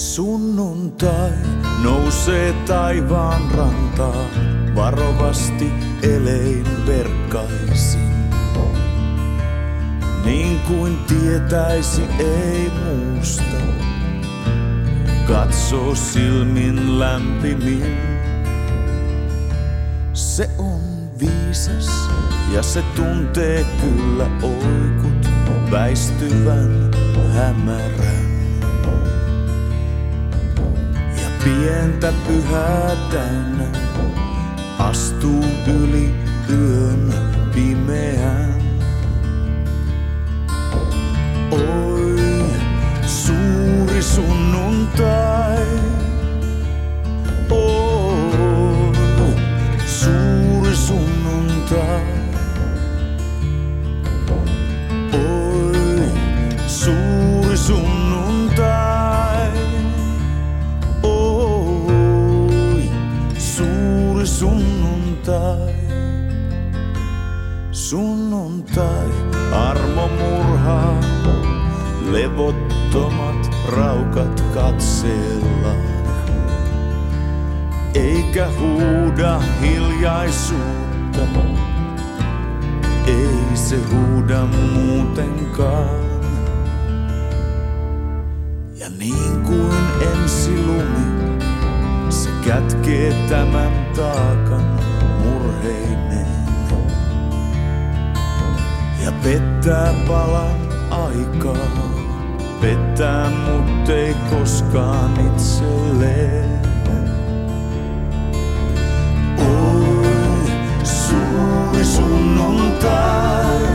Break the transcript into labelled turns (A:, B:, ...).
A: Sunnuntai nousee taivaan rantaan, varovasti elein verkkaisin. Niin kuin tietäisi ei muusta, katsoo silmin lämpimin. Se on viisas ja se tuntee kyllä oikut väistyvän hämärän. Pientä pyhää täynnä astuu yli yön pimeän. Oi, suuri sunnuntai. Oi, suuri sunnuntai. Oi, suuri sunnuntai. Sunnuntai, sunnuntai, armomurhaa, levottomat raukat katsellaan. Eikä huuda hiljaisuutta, ei se huuda muutenkaan. Ja niin kuin ensilumi, se kätkee tämän taakan murheineen ja pettää palan aikaa, pettää mut ei koskaan itselleen. Oi, suuri sunnuntai.